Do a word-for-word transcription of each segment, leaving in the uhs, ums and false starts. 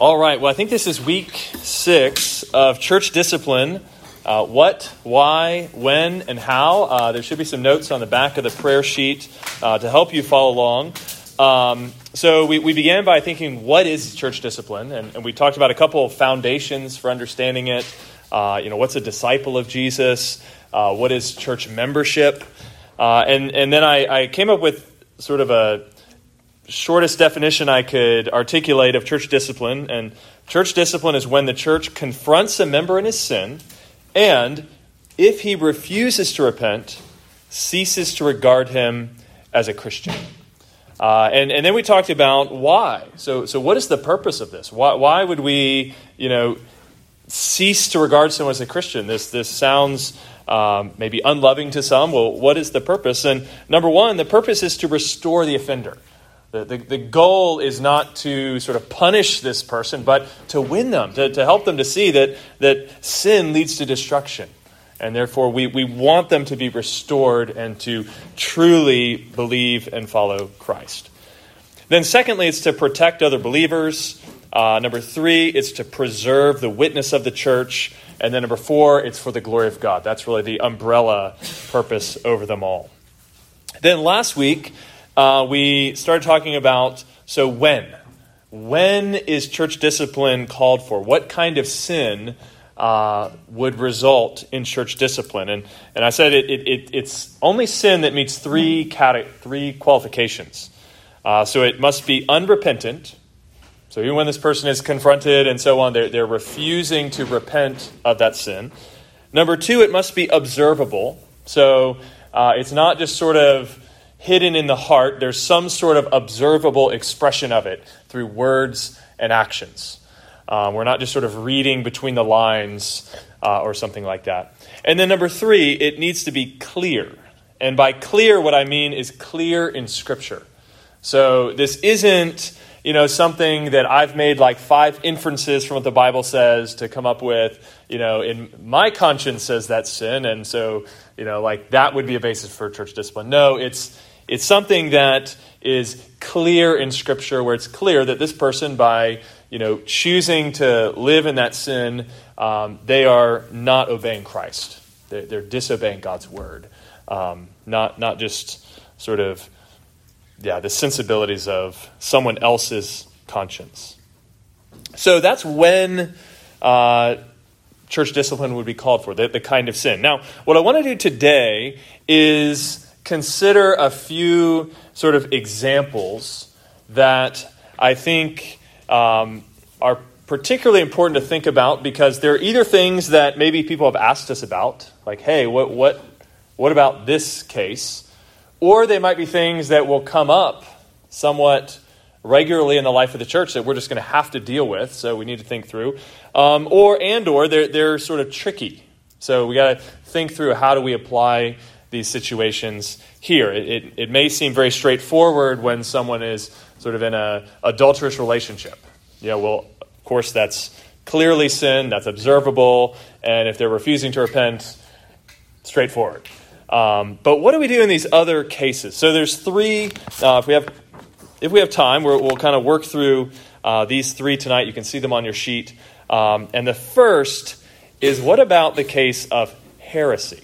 All right, well, I think this is week six of church discipline. Uh, what, why, when, and how. Uh, there should be some notes on the back of the prayer sheet uh, to help you follow along. Um, so we, we began by thinking, what is church discipline? And, and we talked about a couple of foundations for understanding it. Uh, you know, what's a disciple of Jesus? Uh, what is church membership? Uh, and, and then I, I came up with sort of a shortest definition I could articulate of church discipline. And church discipline is when the church confronts a member in his sin and, if he refuses to repent, ceases to regard him as a Christian. Uh, and, and then we talked about why. So, so what is the purpose of this? Why, why would we, you know, cease to regard someone as a Christian? This, this sounds um, maybe unloving to some. Well, what is the purpose? And number one, the purpose is to restore the offender. The, the, the goal is not to sort of punish this person, but to win them, to, to help them to see that, that sin leads to destruction. And therefore, we, we want them to be restored and to truly believe and follow Christ. Then secondly, it's to protect other believers. Uh, number three, it's to preserve the witness of the church. And then number four, it's for the glory of God. That's really the umbrella purpose over them all. Then last week, Uh, we started talking about, so when? When is church discipline called for? What kind of sin uh, would result in church discipline? And and I said it, it, it it's only sin that meets three cate- three qualifications. Uh, so it must be unrepentant. So even when this person is confronted and so on, they're, they're refusing to repent of that sin. Number two, it must be observable. So uh, it's not just sort of hidden in the heart. There's some sort of observable expression of it through words and actions. Um, we're not just sort of reading between the lines uh, or something like that. And then number three, it needs to be clear. And by clear, what I mean is clear in Scripture. So this isn't, you know, something that I've made like five inferences from what the Bible says to come up with, you know, in my conscience says that's sin. And so, you know, like that would be a basis for church discipline. No, it's It's something that is clear in Scripture, where it's clear that this person, by you know choosing to live in that sin, um, they are not obeying Christ. They're, they're disobeying God's word, um, not not just sort of yeah the sensibilities of someone else's conscience. So that's when uh, church discipline would be called for, the, the kind of sin. Now, what I want to do today is consider a few sort of examples that I think um, are particularly important to think about, because they're either things that maybe people have asked us about, like, hey, what what what about this case? Or they might be things that will come up somewhat regularly in the life of the church that we're just going to have to deal with, so we need to think through. Um, or and or they're they're sort of tricky, so we got to think through how do we apply these situations here. It, it it may seem very straightforward when someone is sort of in a adulterous relationship. Yeah, well, of course, that's clearly sin, that's observable, and if they're refusing to repent, straightforward. Um, but what do we do in these other cases? So there's three. Uh, if we have if we have time, we're, we'll kind of work through uh, these three tonight. You can see them on your sheet. Um, and the first is, what about the case of heresy?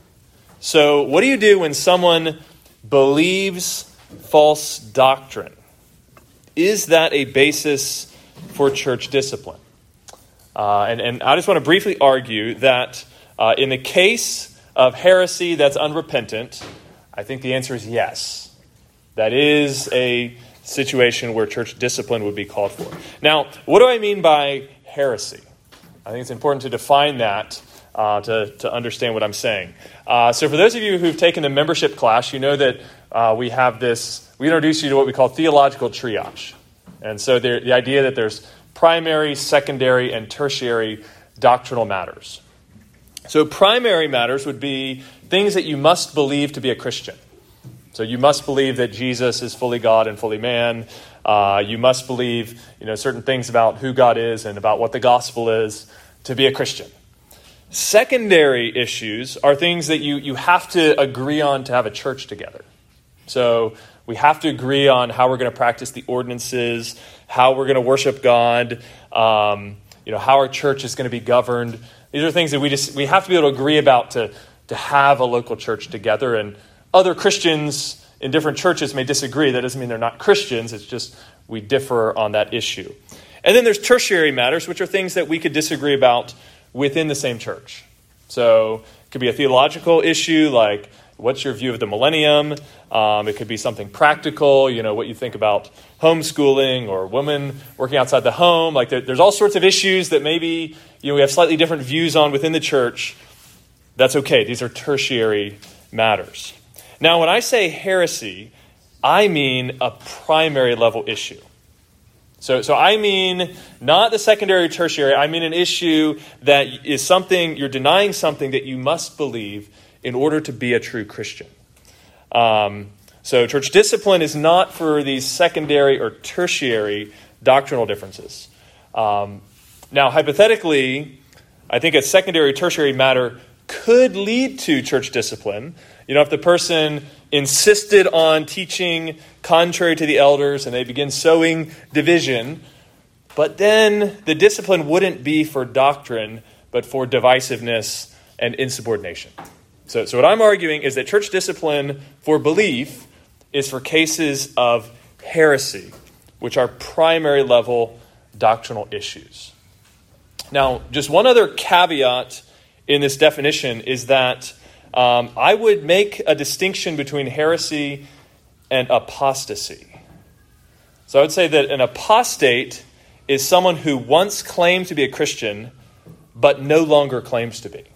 So what do you do when someone believes false doctrine? Is that a basis for church discipline? Uh, and, and I just want to briefly argue that uh, in the case of heresy that's unrepentant, I think the answer is yes. That is a situation where church discipline would be called for. Now, what do I mean by heresy? I think it's important to define that Uh, to, to understand what I'm saying. Uh, so for those of you who've taken the membership class, you know that uh, we have this, we introduce you to what we call theological triage. And so there, the idea that there's primary, secondary, and tertiary doctrinal matters. So primary matters would be things that you must believe to be a Christian. So you must believe that Jesus is fully God and fully man. Uh, you must believe, you know, certain things about who God is and about what the gospel is to be a Christian. Secondary issues are things that you, you have to agree on to have a church together. So we have to agree on how we're going to practice the ordinances, how we're going to worship God, um, you know, how our church is going to be governed. These are things that we just we have to be able to agree about to, to have a local church together. And other Christians in different churches may disagree. That doesn't mean they're not Christians. It's just we differ on that issue. And then there's tertiary matters, which are things that we could disagree about within the same church. So it could be a theological issue like, what's your view of the millennium? Um, it could be something practical, you know, what you think about homeschooling or women working outside the home. Like there, there's all sorts of issues that maybe, you know, we have slightly different views on within the church. That's okay. These are tertiary matters. Now, when I say heresy, I mean a primary level issue. So, so I mean not the secondary or tertiary. I mean an issue that is something, you're denying something that you must believe in order to be a true Christian. Um, so church discipline is not for these secondary or tertiary doctrinal differences. Um, now, hypothetically, I think a secondary tertiary matter could lead to church discipline. You know, if the person insisted on teaching contrary to the elders and they begin sowing division, but then the discipline wouldn't be for doctrine, but for divisiveness and insubordination. So, so what I'm arguing is that church discipline for belief is for cases of heresy, which are primary level doctrinal issues. Now, just one other caveat in this definition is that um, I would make a distinction between heresy and apostasy. So I would say that an apostate is someone who once claimed to be a Christian, but no longer claims to be.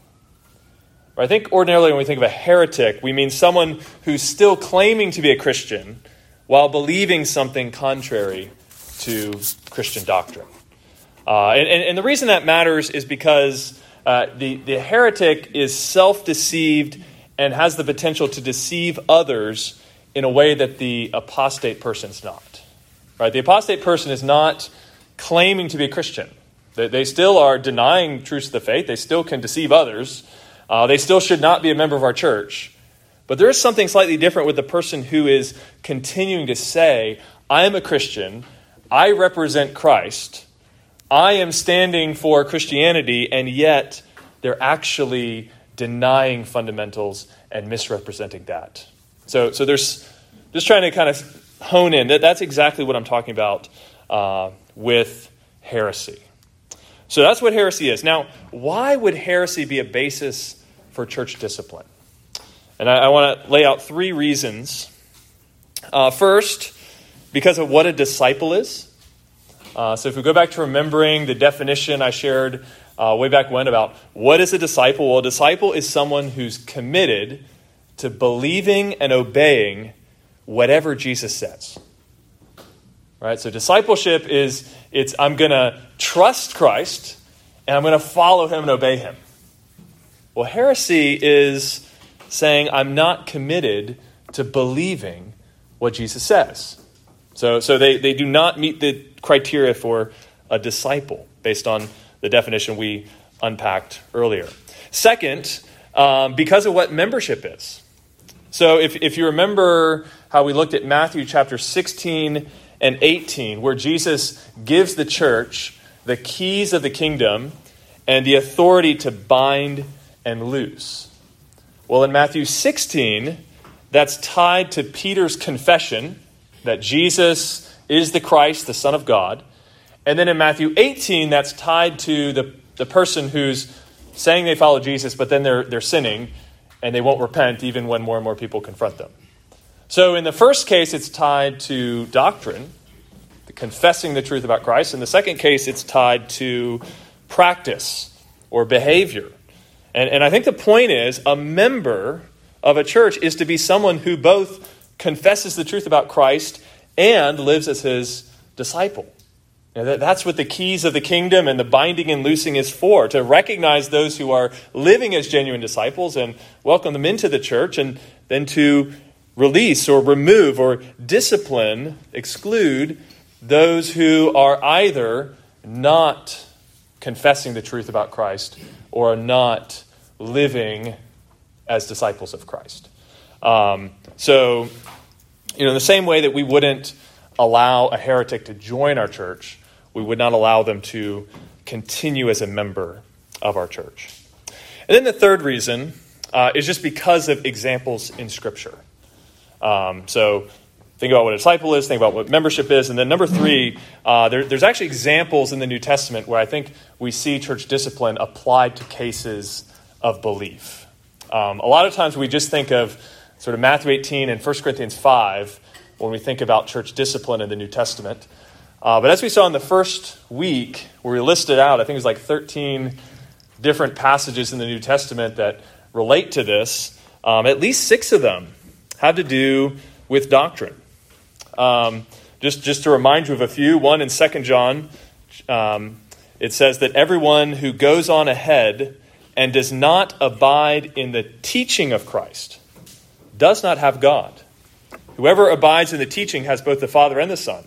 I think ordinarily when we think of a heretic, we mean someone who's still claiming to be a Christian while believing something contrary to Christian doctrine. Uh, and, and, and the reason that matters is because uh, the, the heretic is self-deceived and has the potential to deceive others in a way that the apostate person's not. Right? The apostate person is not claiming to be a Christian. They, they still are denying truths of the faith. They still can deceive others. Uh, they still should not be a member of our church. But there is something slightly different with the person who is continuing to say, I am a Christian, I represent Christ, I am standing for Christianity, and yet they're actually denying fundamentals and misrepresenting that. So, so there's just trying to kind of hone in. That, that's exactly what I'm talking about uh, with heresy. So that's what heresy is. Now, why would heresy be a basis for church discipline? And I, I want to lay out three reasons. Uh, first, because of what a disciple is. Uh, so if we go back to remembering the definition I shared uh, way back when about what is a disciple? Well, a disciple is someone who's committed to believing and obeying whatever Jesus says. Right? So discipleship is, it's I'm going to trust Christ and I'm going to follow him and obey him. Well, heresy is saying I'm not committed to believing what Jesus says. So, so they, they do not meet the criteria for a disciple based on the definition we unpacked earlier. Second, um, because of what membership is. So if, if you remember how we looked at Matthew chapter sixteen and eighteen, where Jesus gives the church the keys of the kingdom and the authority to bind and loose. Well, in Matthew sixteen, that's tied to Peter's confession that Jesus is the Christ, the Son of God. And then in Matthew eighteen, that's tied to the, the person who's saying they follow Jesus, but then they're they're sinning and they won't repent even when more and more people confront them. So in the first case, it's tied to doctrine, the confessing the truth about Christ. In the second case, it's tied to practice or behavior. And, and I think the point is, a member of a church is to be someone who both confesses the truth about Christ and lives as his disciple. You know, that, that's what the keys of the kingdom and the binding and loosing is for, to recognize those who are living as genuine disciples and welcome them into the church, and then to release or remove or discipline, exclude those who are either not confessing the truth about Christ or are not living as disciples of Christ. Um, so You know, in the same way that we wouldn't allow a heretic to join our church, we would not allow them to continue as a member of our church. And then the third reason uh, is just because of examples in Scripture. Um, so think about what a disciple is, think about what membership is, and then number three, uh, there, there's actually examples in the New Testament where I think we see church discipline applied to cases of belief. Um, a lot of times we just think of sort of Matthew eighteen and First Corinthians five when we think about church discipline in the New Testament. Uh, but as we saw in the first week, where we listed out, I think it was like thirteen different passages in the New Testament that relate to this, um, at least six of them have to do with doctrine. Um, just, just to remind you of a few, one in Second John, um, it says that everyone who goes on ahead and does not abide in the teaching of Christ does not have God. Whoever abides in the teaching has both the Father and the Son.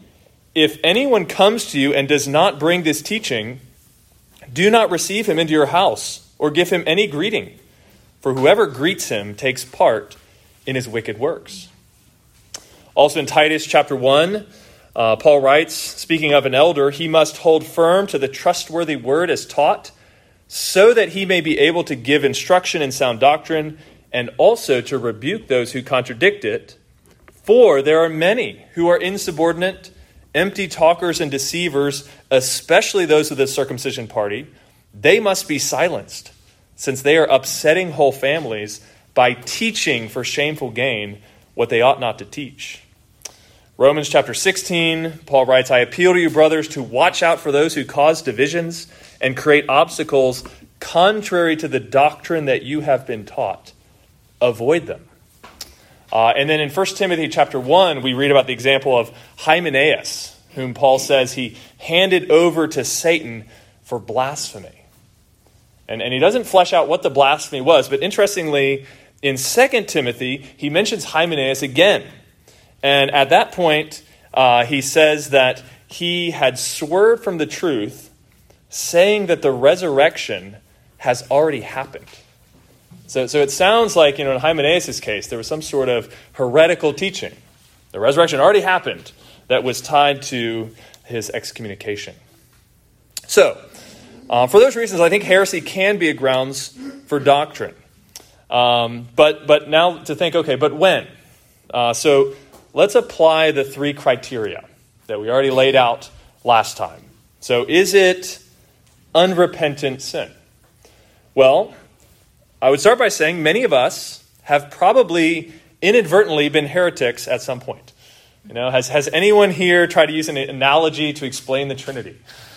If anyone comes to you and does not bring this teaching, do not receive him into your house or give him any greeting, for whoever greets him takes part in his wicked works. Also in Titus chapter one, uh, Paul writes, speaking of an elder, he must hold firm to the trustworthy word as taught, so that he may be able to give instruction in sound doctrine and also to rebuke those who contradict it. For there are many who are insubordinate, empty talkers and deceivers, especially those of the circumcision party. They must be silenced, since they are upsetting whole families by teaching for shameful gain what they ought not to teach. Romans chapter sixteen, Paul writes, I appeal to you, brothers, to watch out for those who cause divisions and create obstacles contrary to the doctrine that you have been taught. Avoid them. Uh, and then in First Timothy chapter one, we read about the example of Hymenaeus, whom Paul says he handed over to Satan for blasphemy. And, and he doesn't flesh out what the blasphemy was, but interestingly, in Second Timothy, he mentions Hymenaeus again. And at that point, uh, he says that he had swerved from the truth, saying that the resurrection has already happened. So, so it sounds like, you know, in Hymenaeus' case, there was some sort of heretical teaching. The resurrection already happened that was tied to his excommunication. So, uh, for those reasons, I think heresy can be a grounds for doctrine. Um, but but now to think, okay, but when? Uh, so let's apply the three criteria that we already laid out last time. So is it unrepentant sin? Well, I would start by saying many of us have probably inadvertently been heretics at some point. You know, has has anyone here tried to use an analogy to explain the Trinity?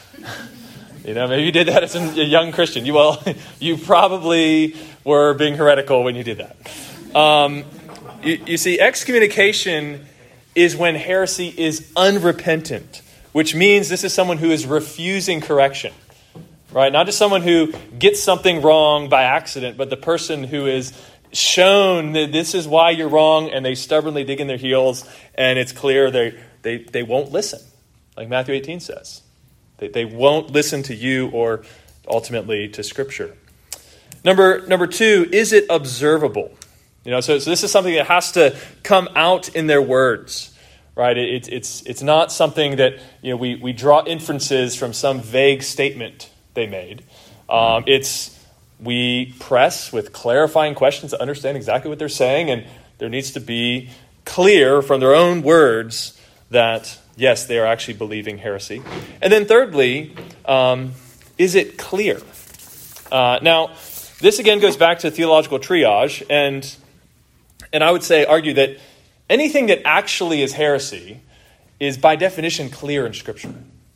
You know, maybe you did that as a young Christian. You well, you probably were being heretical when you did that. Um, you, you see, excommunication is when heresy is unrepentant, which means this is someone who is refusing correction. Right? Not just someone who gets something wrong by accident, but the person who is shown that this is why you're wrong, and they stubbornly dig in their heels, and it's clear they they, they won't listen, like Matthew eighteen says. They, they won't listen to you or ultimately to Scripture. Number number two, is it observable? You know, so, so this is something that has to come out in their words. Right? It, it, it's it's not something that, you know, we, we draw inferences from some vague statement they made. Um, it's we press with clarifying questions to understand exactly what they're saying, and there needs to be clear from their own words that, yes, they are actually believing heresy. And then thirdly, um, is it clear? Uh, now, this again goes back to theological triage, and and I would say, argue that anything that actually is heresy is by definition clear in Scripture.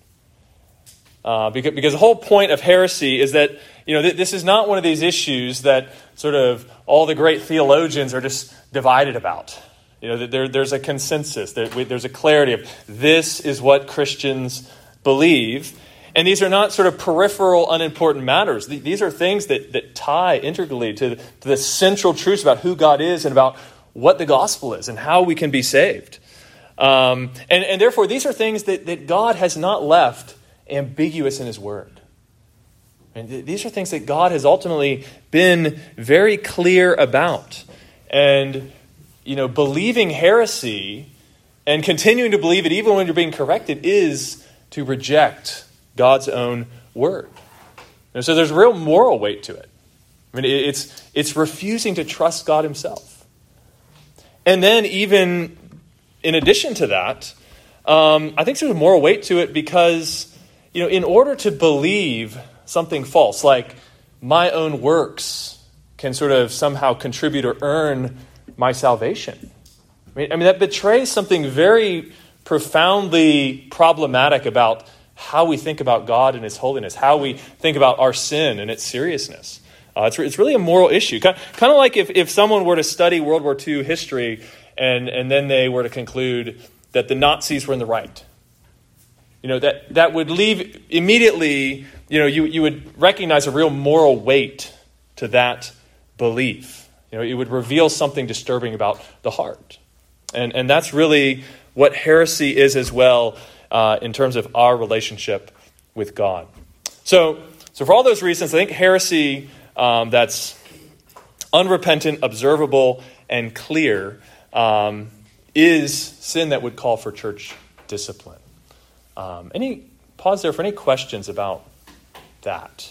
Uh, because, because the whole point of heresy is that, you know, th- this is not one of these issues that sort of all the great theologians are just divided about. You know, there, there's a consensus. There, there's a clarity of this is what Christians believe. And these are not sort of peripheral, unimportant matters. These are things that, that tie integrally to, to the central truths about who God is and about what the gospel is and how we can be saved. Um, and, and therefore, these are things that, that God has not left ambiguous in his word. And th- these are things that God has ultimately been very clear about. And you know, believing heresy and continuing to believe it even when you're being corrected is to reject God's own word. And so there's real moral weight to it. I mean, it's it's refusing to trust God himself. And then even in addition to that, um, I think there's a moral weight to it because, you know, in order to believe something false, like my own works can sort of somehow contribute or earn my salvation. I mean, I mean, that betrays something very profoundly problematic about how we think about God and his holiness, how we think about our sin and its seriousness. Uh, it's, it's really a moral issue. Kind of, kind of like if, if someone were to study World War Two history and, and then they were to conclude that the Nazis were in the right. You know, that, that would leave immediately, you know, you, you would recognize a real moral weight to that belief. You know, it would reveal something disturbing about the heart. And and that's really what heresy is as well uh, in terms of our relationship with God. So, so for all those reasons, I think heresy um, that's unrepentant, observable, and clear um, is sin that would call for church discipline. Um, any pause there for any questions about that?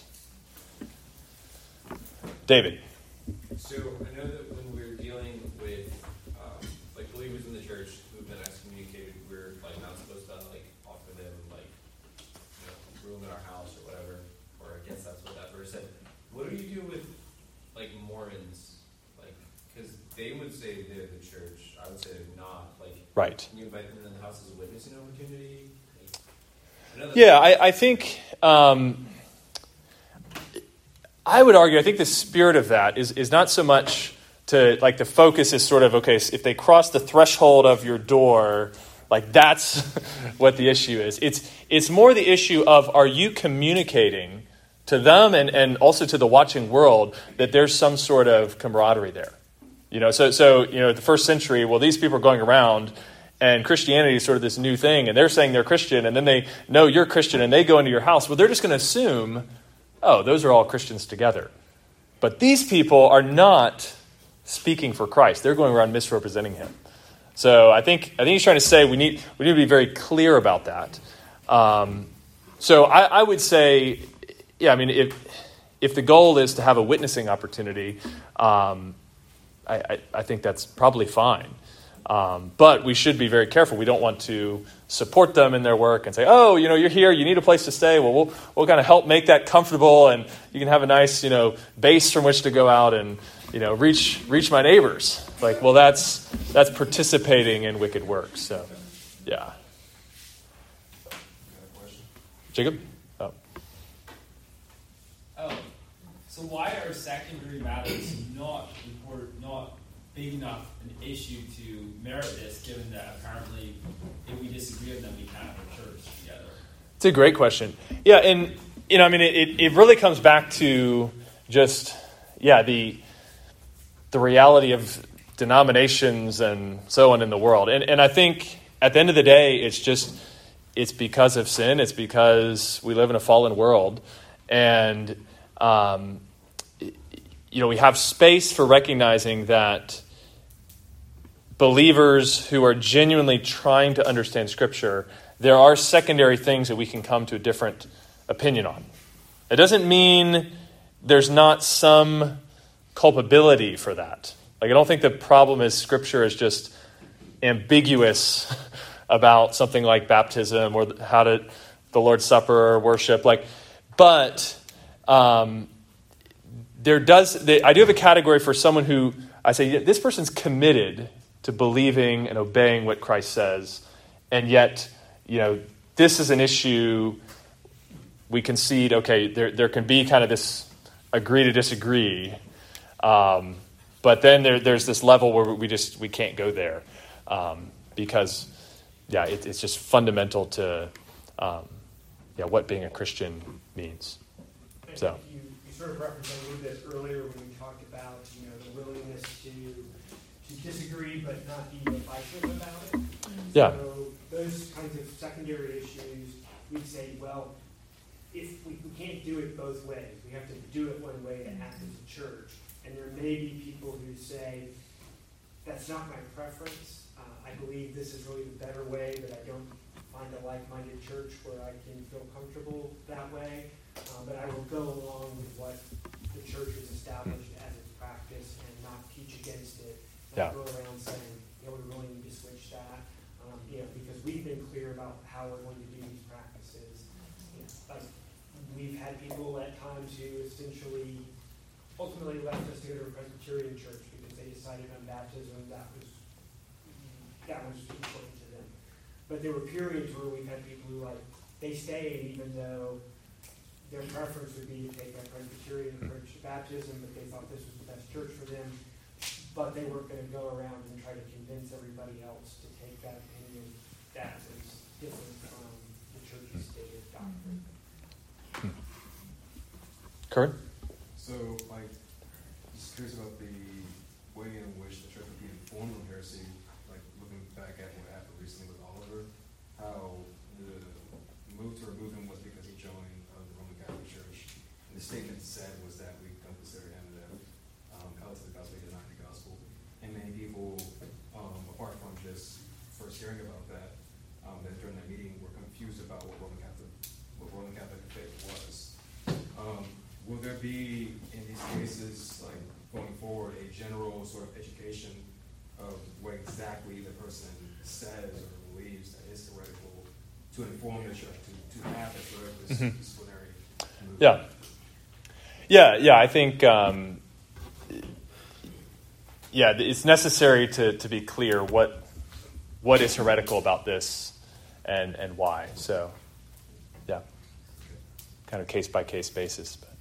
David. So I know that when we're dealing with um, like believers in the church who've been excommunicated, we're like not supposed to like offer them like you know, room in our house or whatever. Or I guess that's what that verse said. What do you do with like Mormons? Like, because they would say they're the church. I would say they're not. Like, right. Can you invite them in the house as a witnessing opportunity? Like, I yeah, I, I think. Um, I would argue, I think the spirit of that is, is not so much to, like, the focus is sort of, okay, so if they cross the threshold of your door, like, that's what the issue is. It's it's more the issue of, are you communicating to them and, and also to the watching world that there's some sort of camaraderie there? You know, so, so, you know, the first century, well, these people are going around and Christianity is sort of this new thing, and they're saying they're Christian, and then they know you're Christian, and they go into your house. Well, they're just going to assume, oh, those are all Christians together. But these people are not speaking for Christ. They're going around misrepresenting him. So I think I think he's trying to say we need we need to be very clear about that. Um, so I, I would say, yeah, I mean, if if the goal is to have a witnessing opportunity, um, I, I, I think that's probably fine. Um, but we should be very careful. We don't want to support them in their work and say, oh, you know, you're here, you need a place to stay. Well, we'll we'll kind of help make that comfortable, and you can have a nice, you know, base from which to go out and, you know, reach reach my neighbors. Like, well, that's that's participating in wicked works. So, yeah. Jacob? Oh. Oh. So why are secondary matters not important, not big enough an issue to merit this, given that apparently if we disagree on them, we can't have a church together? It's a great question. Yeah, and, you know, I mean, it, it really comes back to just, yeah, the the reality of denominations and so on in the world. And and I think at the end of the day, it's just, it's because of sin. It's because we live in a fallen world. And, um, you know, we have space for recognizing that believers who are genuinely trying to understand Scripture, there are secondary things that we can come to a different opinion on. It doesn't mean there's not some culpability for that. Like, I don't think the problem is Scripture is just ambiguous about something like baptism or how to the Lord's Supper or worship. Like, but um, there does. I do have a category for someone who I say, yeah, this person's committed to believing and obeying what Christ says, and yet, you know, this is an issue we concede, okay, there there can be kind of this agree to disagree, um, but then there there's this level where we just, we can't go there, um, because, yeah, it, it's just fundamental to, um, yeah, what being a Christian means. And So you, you sort of referenced a little bit earlier when we talked about, you know, the willingness to to disagree but not be divisive about it. Yeah. So those kinds of secondary issues, we'd say, well, if we, we can't do it both ways, we have to do it one way to act as a church. And there may be people who say, that's not my preference. Uh, I believe this is really the better way, but I don't find a like-minded church where I can feel comfortable that way. Uh, but I will go along with what the church has established as its practice and not teach against it. Not Yeah. go around saying, you know, we really need to switch that. Um, you know, because we've been clear about how we're going to do these practices. You know, like we've had people at times who essentially ultimately left us to go to a Presbyterian church because they decided on baptism that was that was important to them. But there were periods where we've had people who like they stayed even though their preference would be to take that Presbyterian approach to baptism, but they thought this was the best church for them. But they weren't going to go around and try to convince everybody else to take that opinion that was different from the church's stated doctrine. Kurt? So, like, just curious about the way in which the church would be informed on heresy, like looking back at what happened recently with Oliver, how the move to remove him was because he joined uh, the Roman Catholic Church. And the statement said was that we don't consider him the um, call to the gospel, he denied the gospel. And many people, um, apart from just first hearing about that, um, that during that meeting were confused about what Roman Catholic, what Roman Catholic faith was. Um, Will there be, in these cases, like going forward, a general sort of education of what exactly the person says or believes that is heretical to inform the church, to, to have a sort of this Mm-hmm. disciplinary movement? Yeah. Yeah, yeah, I think, um, yeah, it's necessary to, to be clear what what is heretical about this and, and why. So, yeah, kind of case-by-case basis. But.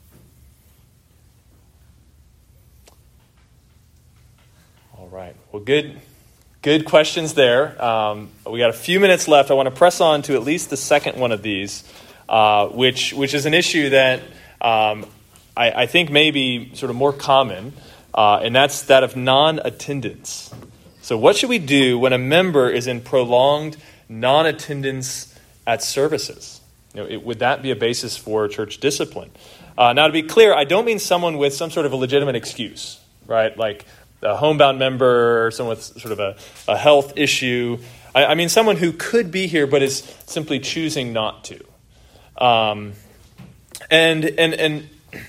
All right. Well, good good questions there. Um, we got a few minutes left. I want to press on to at least the second one of these, uh, which which is an issue that um, I, I think may be sort of more common, uh, and that's that of non-attendance. So what should we do when a member is in prolonged non-attendance at services? You know, it, would that be a basis for church discipline? Uh, now, to be clear, I don't mean someone with some sort of a legitimate excuse, right? Like a homebound member or someone with sort of a, a health issue. I, I mean someone who could be here but is simply choosing not to. Um, and and and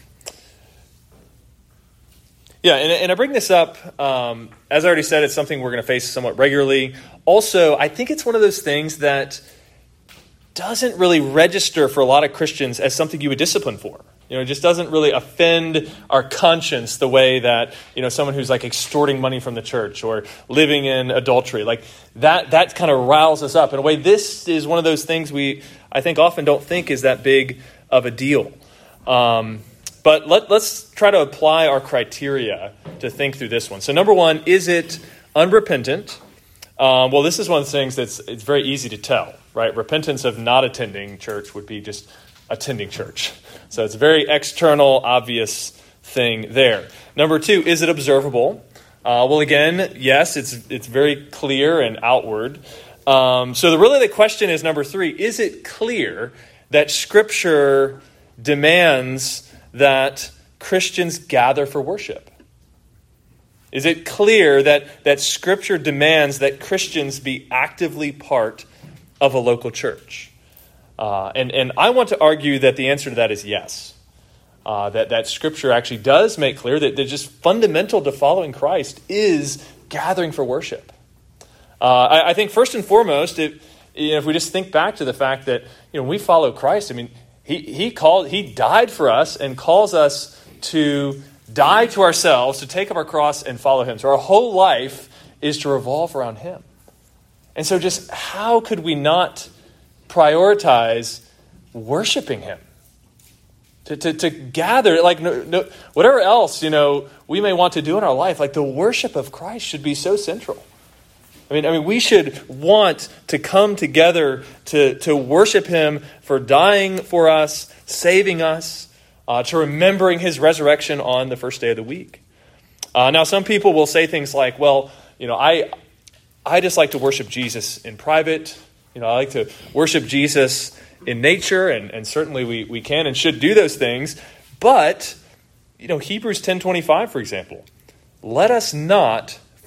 yeah, and, and I bring this up, um, as I already said, it's something we're going to face somewhat regularly. Also, I think it's one of those things that doesn't really register for a lot of Christians as something you would discipline for. You know, it just doesn't really offend our conscience the way that, you know, someone who's like extorting money from the church or living in adultery, like that, that kind of riles us up. In a way, this is one of those things we, I think, often don't think is that big of a deal. Um, but let, let's try to apply our criteria to think through this one. So number one, is it unrepentant? Um, well, this is one of the things that's it's very easy to tell, right? Repentance of not attending church would be just attending church. So it's a very external, obvious thing there. Number two, is it observable? Uh, well, again, yes, it's it's very clear and outward. Um, so the really the question is, number three, is it clear that Scripture demands that Christians gather for worship? Is it clear that, that Scripture demands that Christians be actively part of a local church? Uh, and, and I want to argue that the answer to that is yes. Uh, that, that Scripture actually does make clear that, that just fundamental to following Christ is gathering for worship. Uh, I, I think first and foremost, it, you know, if we just think back to the fact that, you know, when we follow Christ, I mean, he he called, he died for us and calls us to die to ourselves, to take up our cross and follow him. So our whole life is to revolve around him. And so just how could we not prioritize worshiping him? To, to, to gather, like no, no, whatever else, you know, we may want to do in our life, like the worship of Christ should be so central. I mean, I mean, we should want to come together to, to worship him for dying for us, saving us, uh, to remembering his resurrection on the first day of the week. Uh, now, some people will say things like, well, you know, I I just like to worship Jesus in private. You know, I like to worship Jesus in nature, and, and certainly we, we can and should do those things. But, you know, Hebrews ten twenty-five, for example, let us not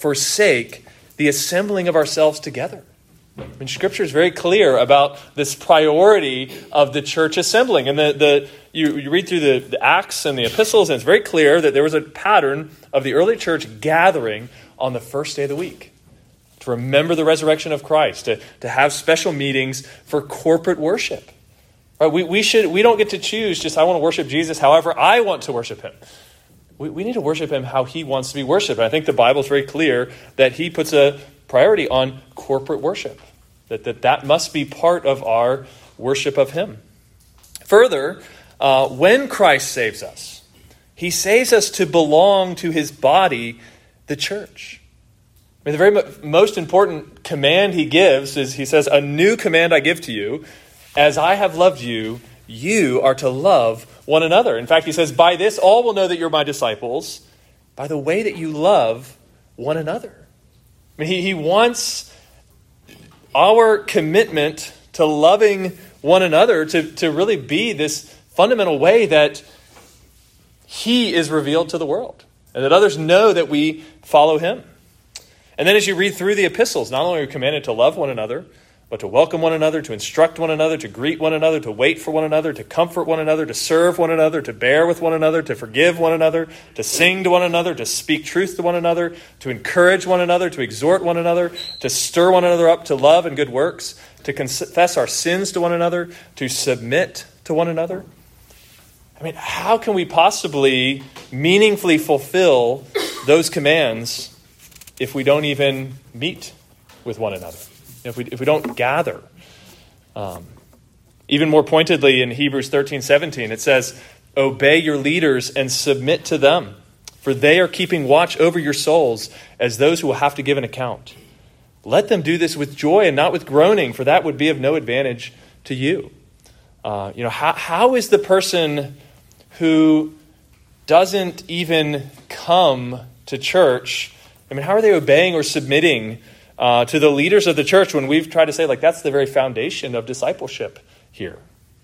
forsake the assembling of ourselves together. I mean, Scripture is very clear about this priority of the church assembling. And the, the you, you read through the, the Acts and the epistles, and it's very clear that there was a pattern of the early church gathering on the first day of the week to remember the resurrection of Christ, to, to have special meetings for corporate worship. Right? We, we, should, we don't get to choose just, I want to worship Jesus however I want to worship him. We, we need to worship him how he wants to be worshipped. And I think the Bible is very clear that he puts a priority on corporate worship. That, that that must be part of our worship of him. Further, uh, when Christ saves us, he saves us to belong to his body, the church. I mean, the very mo- most important command he gives is, he says, a new command I give to you, as I have loved you, you are to love one another. In fact, he says, by this all will know that you're my disciples, by the way that you love one another. I mean, he, he wants our commitment to loving one another to, to really be this fundamental way that he is revealed to the world and that others know that we follow him. And then as you read through the epistles, not only are we commanded to love one another, but to welcome one another, to instruct one another, to greet one another, to wait for one another, to comfort one another, to serve one another, to bear with one another, to forgive one another, to sing to one another, to speak truth to one another, to encourage one another, to exhort one another, to stir one another up to love and good works, to confess our sins to one another, to submit to one another. I mean, how can we possibly meaningfully fulfill those commands if we don't even meet with one another? If we if we don't gather. Um, even more pointedly in Hebrews thirteen seventeen, it says, obey your leaders and submit to them, for they are keeping watch over your souls as those who will have to give an account. Let them do this with joy and not with groaning, for that would be of no advantage to you. Uh, you know, how how is the person who doesn't even come to church, I mean, how are they obeying or submitting Uh, to the leaders of the church when we've tried to say, like, that's the very foundation of discipleship here?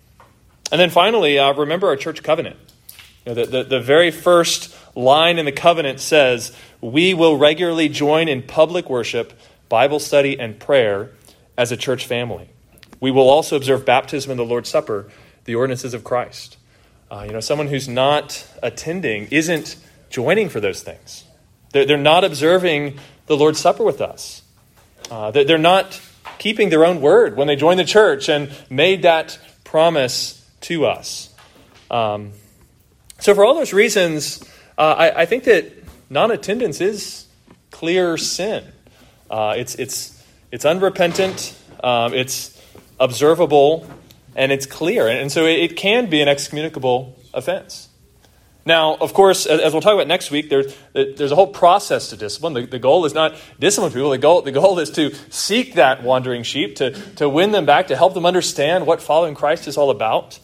And then finally, uh, remember our church covenant. You know, the, the, the very first line in the covenant says, we will regularly join in public worship, Bible study, and prayer as a church family. We will also observe baptism and the Lord's Supper, the ordinances of Christ. Uh, you know, someone who's not attending isn't joining for those things. They're, they're not observing the Lord's Supper with us. Uh, they're not keeping their own word when they joined the church and made that promise to us. Um, so for all those reasons, uh, I, I think that non-attendance is clear sin. Uh, it's it's it's unrepentant, um, it's observable, and it's clear. And, and so it, it can be an excommunicable offense. Now, of course, as we'll talk about next week, there's there's a whole process to discipline. The, the goal is not discipline people. The goal the goal is to seek that wandering sheep, to to win them back, to help them understand what following Christ is all about.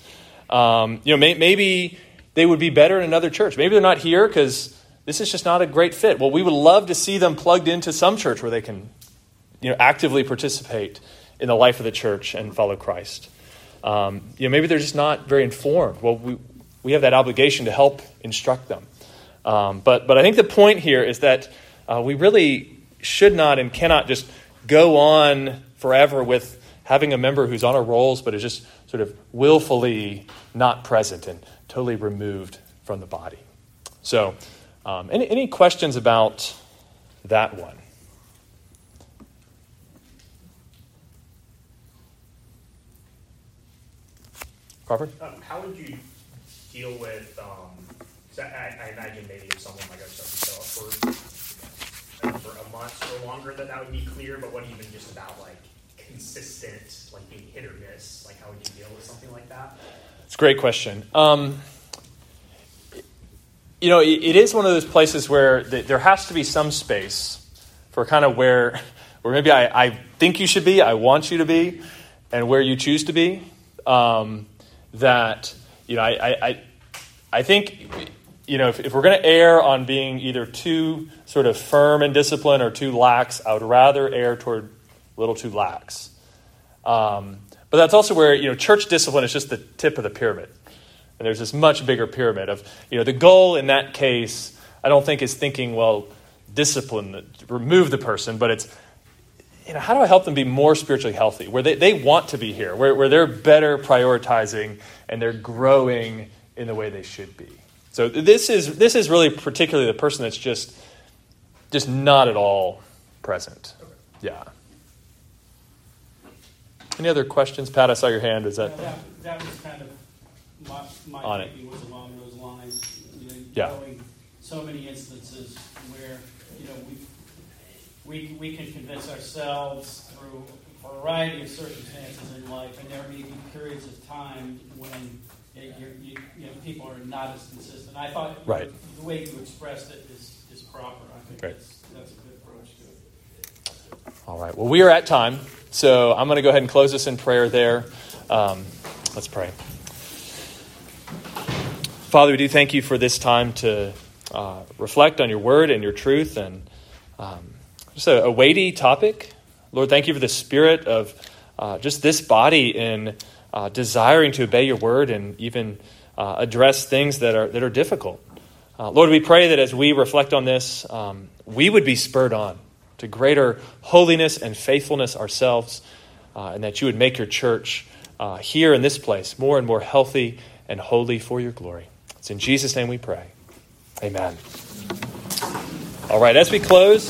Um, you know, may, maybe they would be better in another church. Maybe they're not here because this is just not a great fit. Well, we would love to see them plugged into some church where they can, you know, actively participate in the life of the church and follow Christ. Um, you know, maybe they're just not very informed. Well, we. We have that obligation to help instruct them. Um, but but I think the point here is that uh, we really should not and cannot just go on forever with having a member who's on our rolls but is just sort of willfully not present and totally removed from the body. So um, any, any questions about that one? Crawford? Um, how would you deal with, um, so I, I imagine maybe if someone like us doesn't show up for, uh, for a month or longer, that that would be clear, but what even just about like consistent, like being hit or miss, like how would you deal with something like that? It's a great question. Um, you know, it, it is one of those places where th- there has to be some space for kind of where, where maybe I, I think you should be, I want you to be, and where you choose to be. Um, that, you know, I, I, I think, you know, if, if we're going to err on being either too sort of firm in discipline or too lax, I would rather err toward a little too lax. Um, but that's also where, you know, church discipline is just the tip of the pyramid. And there's this much bigger pyramid of, you know, the goal in that case, I don't think is thinking, well, discipline, remove the person, but it's, you know, how do I help them be more spiritually healthy, where they, they want to be here, where, where they're better prioritizing and they're growing in the way they should be. So this is this is really particularly the person that's just just not at all present. Yeah. Any other questions? Pat, I saw your hand. Is that... Yeah, that, that was kind of my, my On it. thinking was along those lines. You know, Yeah. knowing so many instances where, you know, we we we can convince ourselves through a variety of circumstances in life, and there may be periods of time when it, you're, you, you know, people are not as consistent. I thought Right. the way you expressed it is, is proper. I think Right. that's that's a good approach to it. All right. Well, we are at time, so I'm going to go ahead and close this in prayer there. Um, let's pray. Father, we do thank you for this time to uh, reflect on your word and your truth, and um, just a, a weighty topic. Lord, thank you for the spirit of uh, just this body in uh, desiring to obey your word and even uh, address things that are that are difficult. Uh, Lord, we pray that as we reflect on this, um, we would be spurred on to greater holiness and faithfulness ourselves, uh, and that you would make your church uh, here in this place more and more healthy and holy for your glory. It's in Jesus' name we pray. Amen. All right, as we close,